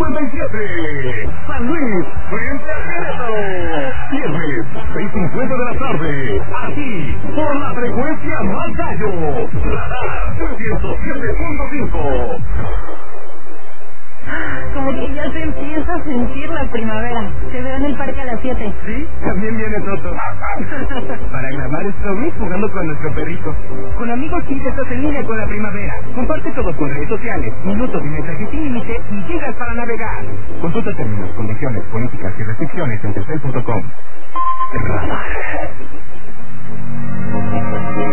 57. San Luis, frente a Querétaro. Viernes, 6:50 de la tarde. Aquí, por la frecuencia más gallo. Radar 307.5. Como que ya se empieza a sentir la primavera. Te veo en el parque a las 7. Sí, también viene Toto. Para grabar stories jugando con nuestro perrito. Con amigos sí estás en línea con la primavera. Comparte todo con redes sociales, minutos y mensajes sin límite y llegas para navegar. Consulta términos, condiciones, políticas y restricciones en Telcel.com.